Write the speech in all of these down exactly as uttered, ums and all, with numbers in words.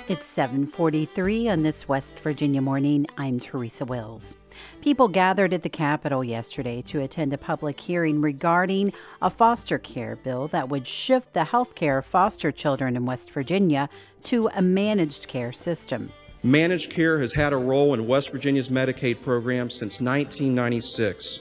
It's seven forty-three on this West Virginia morning. I'm Teresa Wills. People gathered at the Capitol yesterday to attend a public hearing regarding a foster care bill that would shift the health care of foster children in West Virginia to a managed care system. Managed care has had a role in West Virginia's Medicaid program since nineteen ninety-six.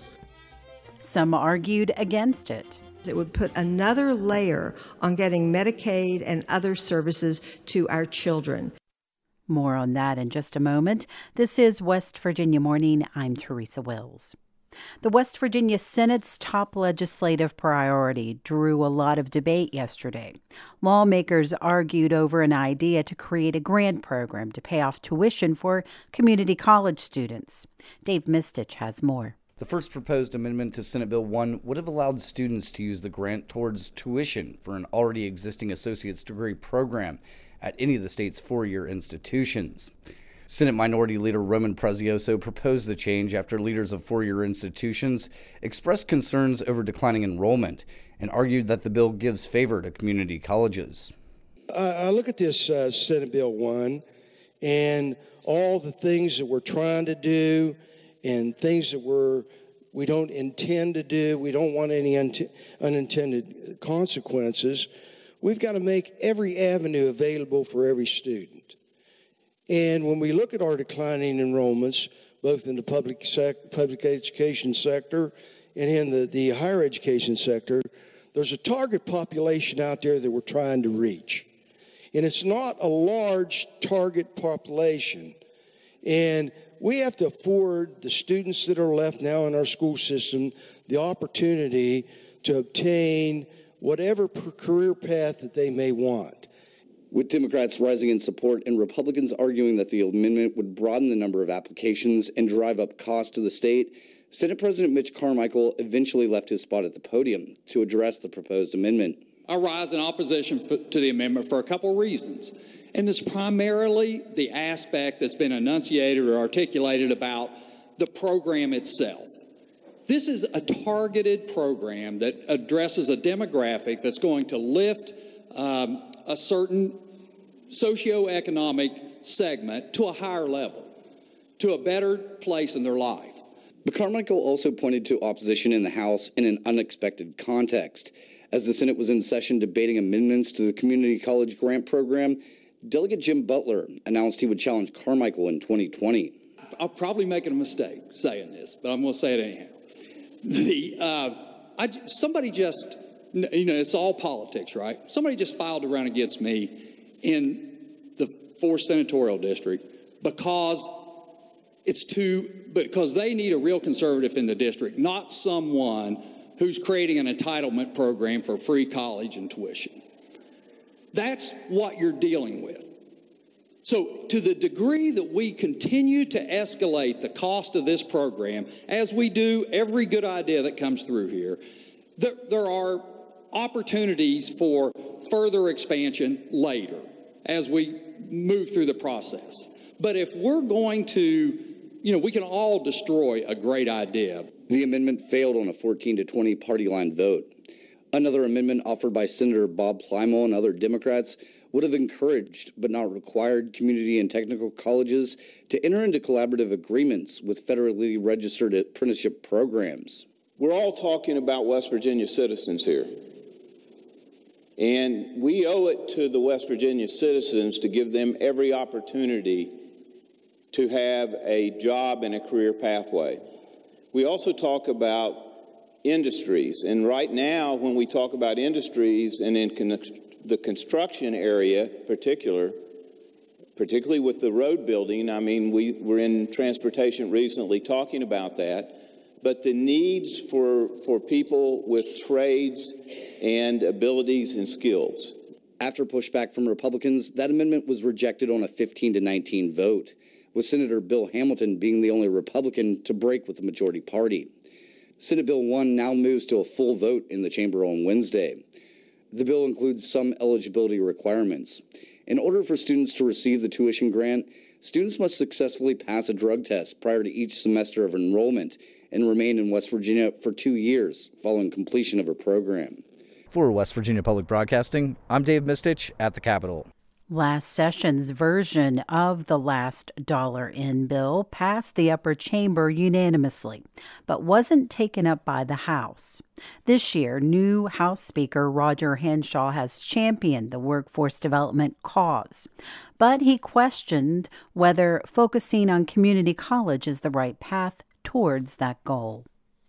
Some argued against it. It would put another layer on getting Medicaid and other services to our children. More on that in just a moment. This is West Virginia Morning. I'm Teresa Wills. The West Virginia Senate's top legislative priority drew a lot of debate yesterday. Lawmakers argued over an idea to create a grant program to pay off tuition for community college students. Dave Mistich has more. The first proposed amendment to Senate Bill one would have allowed students to use the grant towards tuition for an already existing associate's degree program at any of the state's four-year institutions. Senate Minority Leader Roman Prezioso proposed the change after leaders of four-year institutions expressed concerns over declining enrollment and argued that the bill gives favor to community colleges. Uh, I look at this uh, Senate Bill one and all the things that we're trying to do and things that we're, we don't intend to do, we don't want any un- unintended consequences. We've got to make every avenue available for every student. And when we look at our declining enrollments, both in the public sec- public education sector and in the, the higher education sector, there's a target population out there that we're trying to reach. And it's not a large target population. And we have to afford the students that are left now in our school system the opportunity to obtain whatever career path that they may want. With Democrats rising in support and Republicans arguing that the amendment would broaden the number of applications and drive up costs to the state, Senate President Mitch Carmichael eventually left his spot at the podium to address the proposed amendment. I rise in opposition to the amendment for a couple of reasons. And it's primarily the aspect that's been enunciated or articulated about the program itself. This is a targeted program that addresses a demographic that's going to lift um, a certain socioeconomic segment to a higher level, to a better place in their life. But Carmichael also pointed to opposition in the House in an unexpected context. As the Senate was in session debating amendments to the community college grant program, Delegate Jim Butler announced he would challenge Carmichael in twenty twenty. I'm probably making a mistake saying this, but I'm going to say it anyhow. The uh, I, somebody just, you know, it's all politics, right? Somebody just filed a run against me in the fourth senatorial district because it's too, because they need a real conservative in the district, not someone who's creating an entitlement program for free college and tuition. That's what you're dealing with. So to the degree that we continue to escalate the cost of this program, as we do every good idea that comes through here, there, there are opportunities for further expansion later as we move through the process. But if we're going to, you know, we can all destroy a great idea. The amendment failed on a fourteen to twenty party line vote. Another amendment offered by Senator Bob Plymall and other Democrats would have encouraged but not required community and technical colleges to enter into collaborative agreements with federally registered apprenticeship programs. We're all talking about West Virginia citizens here. And we owe it to the West Virginia citizens to give them every opportunity to have a job and a career pathway. We also talk about industries. And right now, when we talk about industries and in con- the construction area particular, particularly with the road building, I mean, we were in transportation recently talking about that, but the needs for, for people with trades and abilities and skills. After pushback from Republicans, that amendment was rejected on a fifteen to nineteen vote, with Senator Bill Hamilton being the only Republican to break with the majority party. Senate Bill one now moves to a full vote in the chamber on Wednesday. The bill includes some eligibility requirements. In order for students to receive the tuition grant, students must successfully pass a drug test prior to each semester of enrollment and remain in West Virginia for two years following completion of a program. For West Virginia Public Broadcasting, I'm Dave Mistich at the Capitol. Last session's version of the last dollar in bill passed the upper chamber unanimously, but wasn't taken up by the House. This year, new House Speaker Roger Henshaw has championed the workforce development cause, but he questioned whether focusing on community college is the right path towards that goal.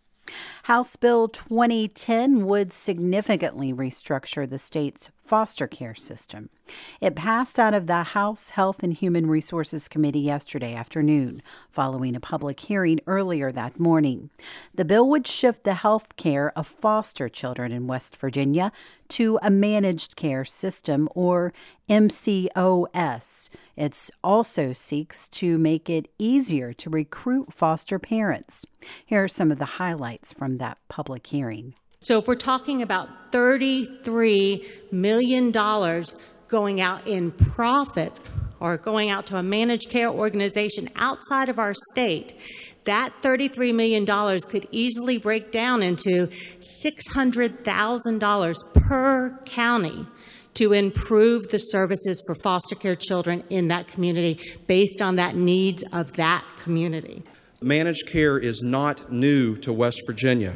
House Bill twenty ten would significantly restructure the state's foster care system. It passed out of the House Health and Human Resources Committee yesterday afternoon, following a public hearing earlier that morning. The bill would shift the health care of foster children in West Virginia to a managed care system, or M C O S. It also seeks to make it easier to recruit foster parents. Here are some of the highlights from that public hearing. So if we're talking about thirty-three million dollars going out in profit or going out to a managed care organization outside of our state, that thirty-three million dollars could easily break down into six hundred thousand dollars per county to improve the services for foster care children in that community based on that needs of that community. Managed care is not new to West Virginia,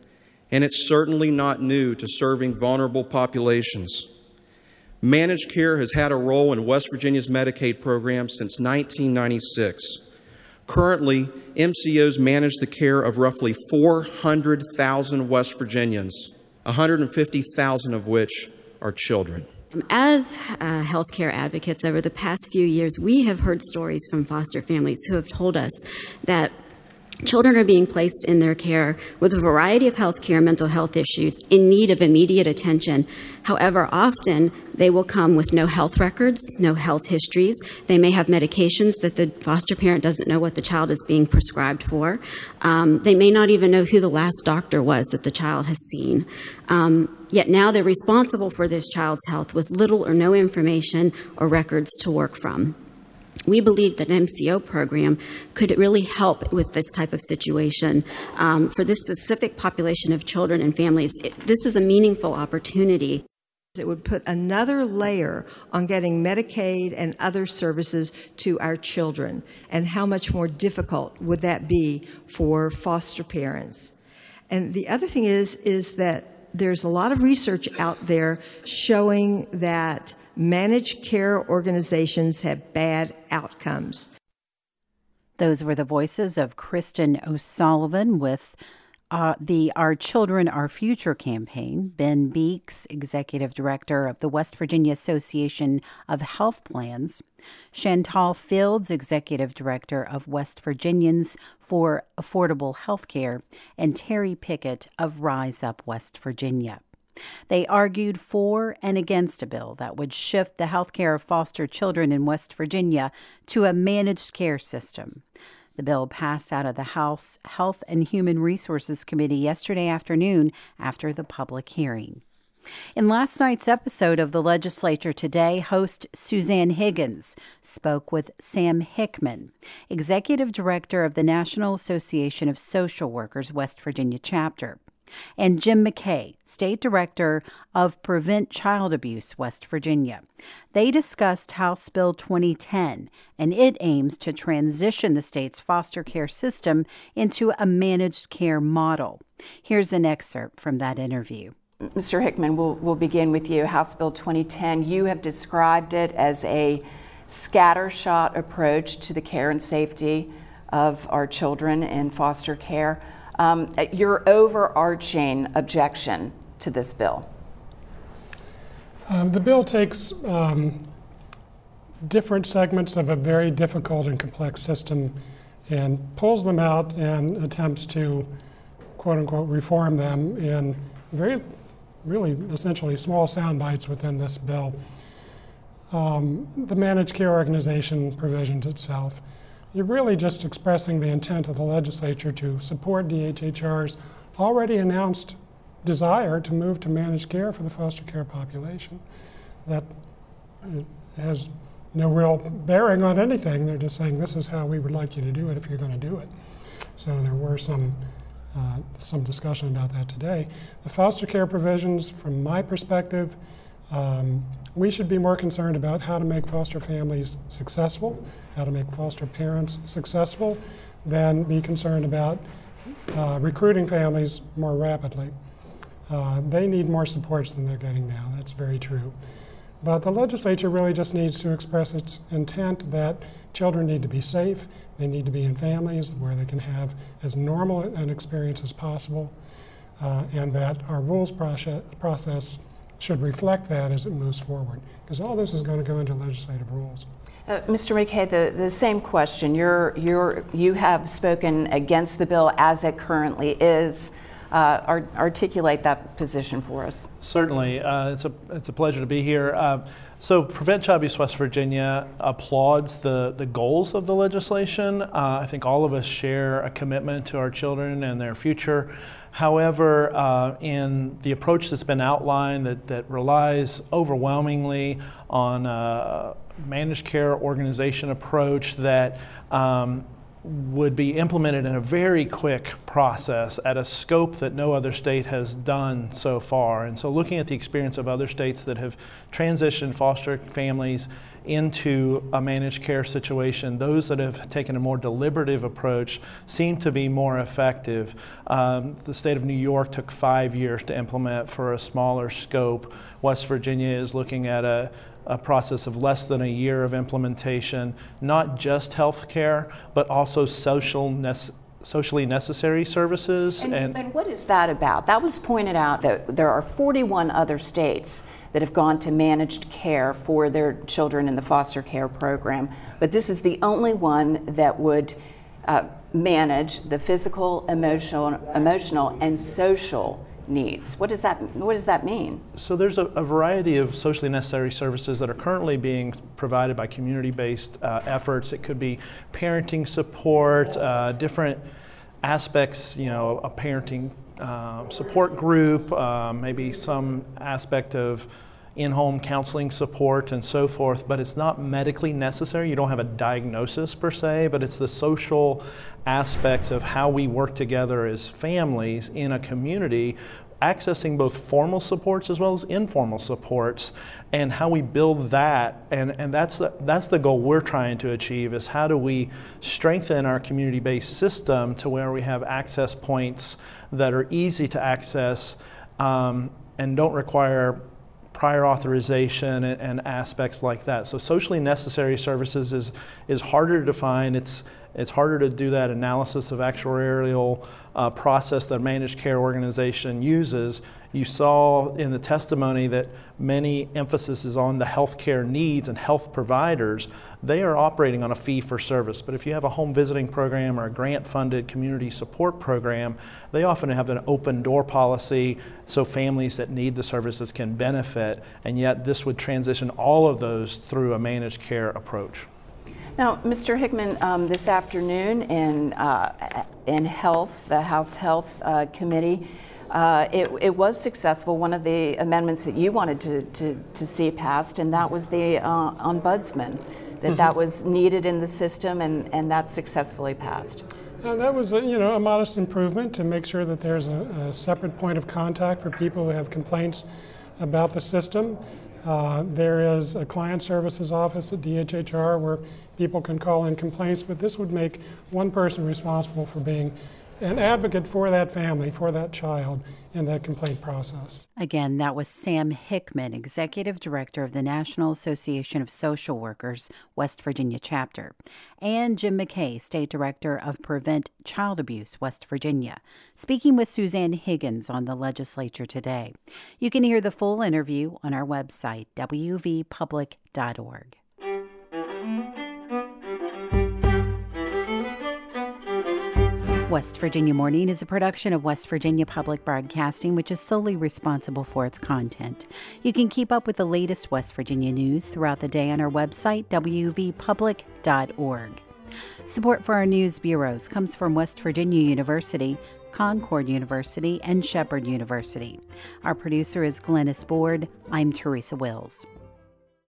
and it's certainly not new to serving vulnerable populations. Managed care has had a role in West Virginia's Medicaid program since nineteen ninety-six. Currently, M C Os manage the care of roughly four hundred thousand West Virginians, one hundred fifty thousand of which are children. As uh, healthcare advocates over the past few years, we have heard stories from foster families who have told us that children are being placed in their care with a variety of healthcare and mental health issues in need of immediate attention. However, often they will come with no health records, no health histories. They may have medications that the foster parent doesn't know what the child is being prescribed for. Um, they may not even know who the last doctor was that the child has seen. Um, yet now they're responsible for this child's health with little or no information or records to work from. We believe that an M C O program could really help with this type of situation. Um, for this specific population of children and families, it, this is a meaningful opportunity. It would put another layer on getting Medicaid and other services to our children. And how much more difficult would that be for foster parents? And the other thing is, is that there's a lot of research out there showing that managed care organizations have bad outcomes. Those were the voices of Kristen O'Sullivan with uh, the Our Children, Our Future campaign, Ben Beeks, Executive Director of the West Virginia Association of Health Plans, Chantal Fields, Executive Director of West Virginians for Affordable Health Care, and Terry Pickett of Rise Up West Virginia. They argued for and against a bill that would shift the health care of foster children in West Virginia to a managed care system. The bill passed out of the House Health and Human Resources Committee yesterday afternoon after the public hearing. In last night's episode of the Legislature Today, host Suzanne Higgins spoke with Sam Hickman, Executive Director of the National Association of Social Workers West Virginia chapter, and Jim McKay, State Director of Prevent Child Abuse West Virginia. They discussed House Bill twenty ten, and it aims to transition the state's foster care system into a managed care model. Here's an excerpt from that interview. Mister Hickman, we'll, we'll begin with you. House Bill twenty ten, you have described it as a scattershot approach to the care and safety of our children in foster care. Um, your overarching objection to this bill? Um, the bill takes um, different segments of a very difficult and complex system and pulls them out and attempts to, quote unquote, reform them in very, really essentially small sound bites within this bill. Um, the managed care organization provisions itself. You're really just expressing the intent of the legislature to support D H H R's already announced desire to move to managed care for the foster care population. That has no real bearing on anything. They're just saying this is how we would like you to do it if you're going to do it. So there were some uh, some discussion about that today. The foster care provisions, from my perspective, Um, we should be more concerned about how to make foster families successful, how to make foster parents successful, than be concerned about uh, recruiting families more rapidly. Uh, they need more supports than they're getting now. That's very true. But the legislature really just needs to express its intent that children need to be safe, they need to be in families where they can have as normal an experience as possible, uh, and that our rules process, process should reflect that as it moves forward, because all this is going to go into legislative rules. Uh, Mister McKay, the, the same question. You're, you're, you have spoken against the bill as it currently is. Uh, art, articulate that position for us. Certainly. Uh, it's, a, it's a pleasure to be here. Uh, so Prevent Child Abuse West Virginia applauds the, the goals of the legislation. Uh, I think all of us share a commitment to our children and their future. However, uh, in the approach that's been outlined that, that relies overwhelmingly on a managed care organization approach that um, would be implemented in a very quick process at a scope that no other state has done so far. And so looking at the experience of other states that have transitioned foster families into a managed care situation, those that have taken a more deliberative approach seem to be more effective. Um, the state of New York took five years to implement for a smaller scope. West Virginia is looking at a a process of less than a year of implementation, not just health care, but also social nece- socially necessary services. And, and, and what is that about? That was pointed out that there are forty-one other states that have gone to managed care for their children in the foster care program, but this is the only one that would uh, manage the physical, emotional, emotional, and social needs. What does that what does that mean? So there's a, a variety of socially necessary services that are currently being provided by community-based uh, efforts. It could be parenting support, uh, different aspects, you know, a parenting uh, support group, uh, maybe some aspect of in-home counseling support and so forth, but it's not medically necessary. You don't have a diagnosis per se, but it's the social aspects of how we work together as families in a community, accessing both formal supports as well as informal supports, and how we build that. And, and that's, the, that's the goal we're trying to achieve, is how do we strengthen our community-based system to where we have access points that are easy to access um, and don't require prior authorization and, and aspects like that. So socially necessary services is, is harder to define. It's, it's harder to do that analysis of actuarial uh, process that a managed care organization uses. You saw in the testimony that many emphasis is on the healthcare needs and health providers. They are operating on a fee for service. But if you have a home visiting program or a grant funded community support program, they often have an open door policy so families that need the services can benefit. And yet this would transition all of those through a managed care approach. Now, Mister Hickman, um, this afternoon in, uh, in Health, the House Health uh, Committee, uh, it, it was successful, one of the amendments that you wanted to, to, to see passed, and that was the uh, ombudsman, that mm-hmm. that was needed in the system, and, and that successfully passed. And that was a, you know, a modest improvement to make sure that there's a, a separate point of contact for people who have complaints about the system. Uh, there is a client services office at D H H R where people can call in complaints, but this would make one person responsible for being an advocate for that family, for that child in that complaint process. Again, that was Sam Hickman, Executive Director of the National Association of Social Workers, West Virginia chapter, and Jim McKay, State Director of Prevent Child Abuse, West Virginia, speaking with Suzanne Higgins on the legislature today. You can hear the full interview on our website, w v public dot org. West Virginia Morning is a production of West Virginia Public Broadcasting, which is solely responsible for its content. You can keep up with the latest West Virginia news throughout the day on our website, w v public dot org. Support for our news bureaus comes from West Virginia University, Concord University, and Shepherd University. Our producer is Glennis Board. I'm Teresa Wills.